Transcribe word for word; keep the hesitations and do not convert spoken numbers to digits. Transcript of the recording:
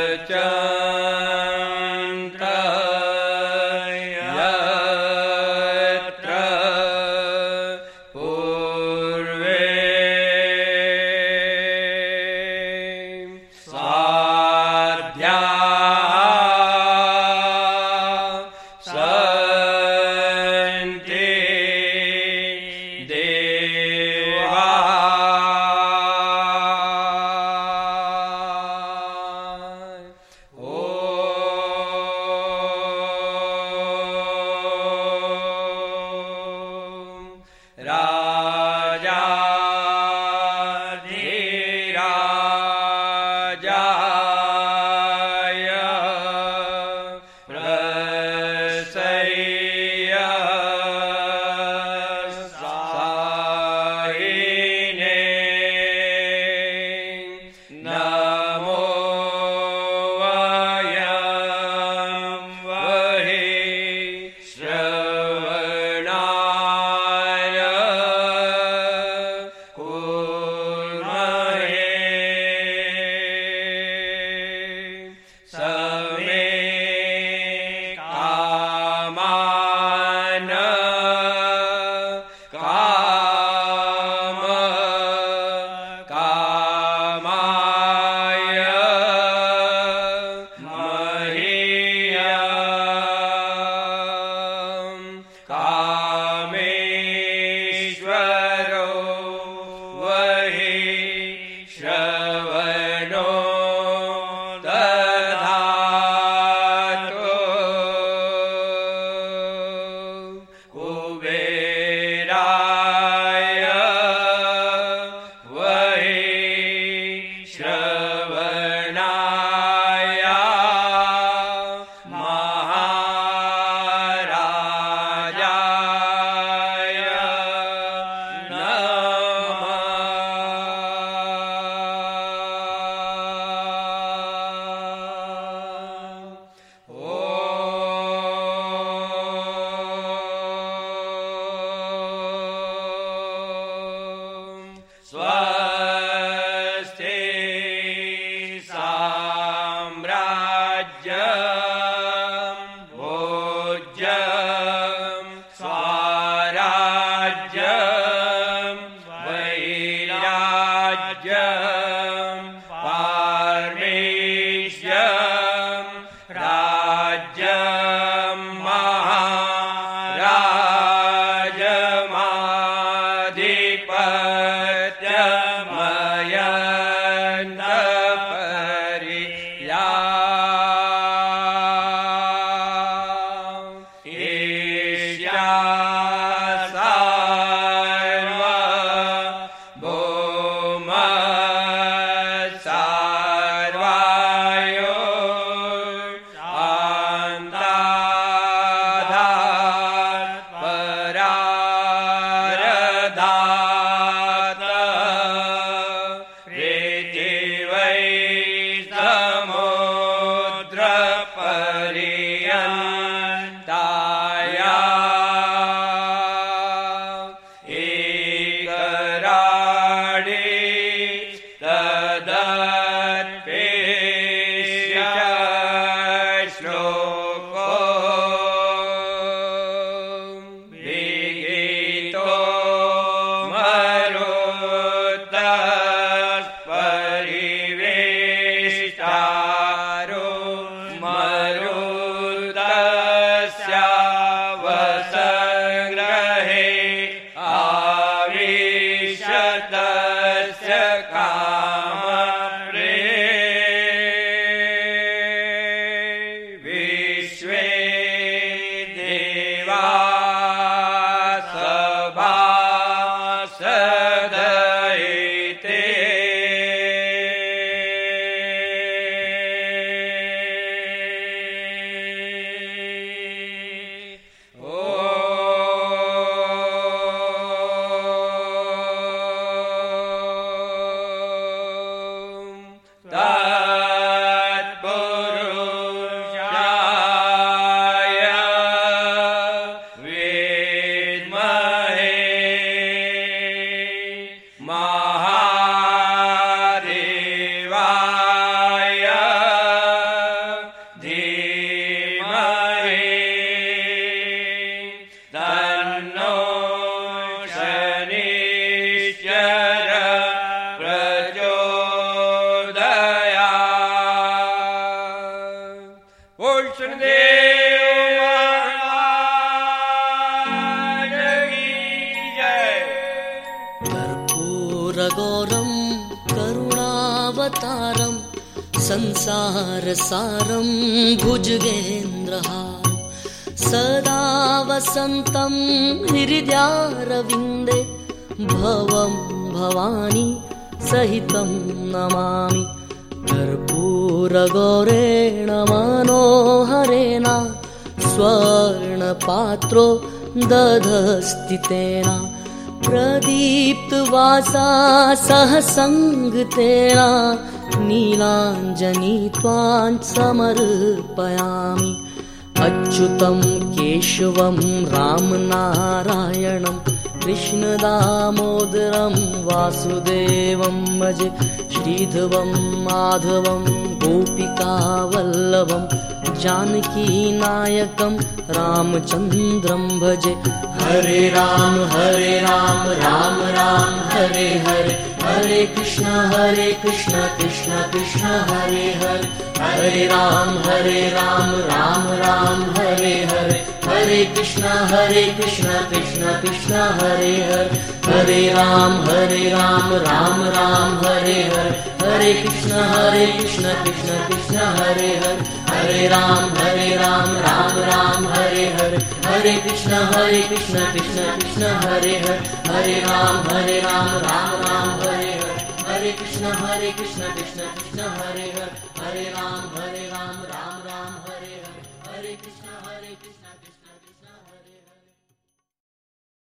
ॐ संसारसारं भुजगेन्द्रहारं सदा वसन्तं हृदयारविन्दे भवं भवानी सहितं नमामि। कर्पूरगौरेण मनोहरेण स्वर्णपात्रो दधस्थितेन प्रदीप्तवासा सह संगतेन नीलाञ्जनी त्वां समर्पयामि। अच्युतं केशवं रामनारायणं कृष्णदामोदरं वासुदेवं भजे। श्रीधवं माधवं गोपिकावल्लभं जानकीनायकं रामचन्द्रं भजे। हरे राम हरे राम राम राम हरे हरे, हरे कृष्ण हरे कृष्ण कृष्ण कृष्ण हरे हरे। हरे राम हरे राम राम राम हरे हरे, हरे कृष्ण हरे कृष्ण कृष्ण कृष्ण हरे हरे। हरे राम हरे राम राम राम हरे हरे, हरे कृष्ण हरे कृष्ण कृष्ण कृष्ण हरे हरे। हरे राम हरे राम राम राम हरे हरे, हरे कृष्ण हरे कृष्ण कृष्ण कृष्ण हरे हरे। हरे राम हरे राम राम राम हरे हरे, हरे कृष्ण हरे कृष्ण कृष्ण कृष्ण हरे हरे। हरे राम हरे राम राम राम हरे हरे, हरे कृष्ण हरे कृष्ण कृष्ण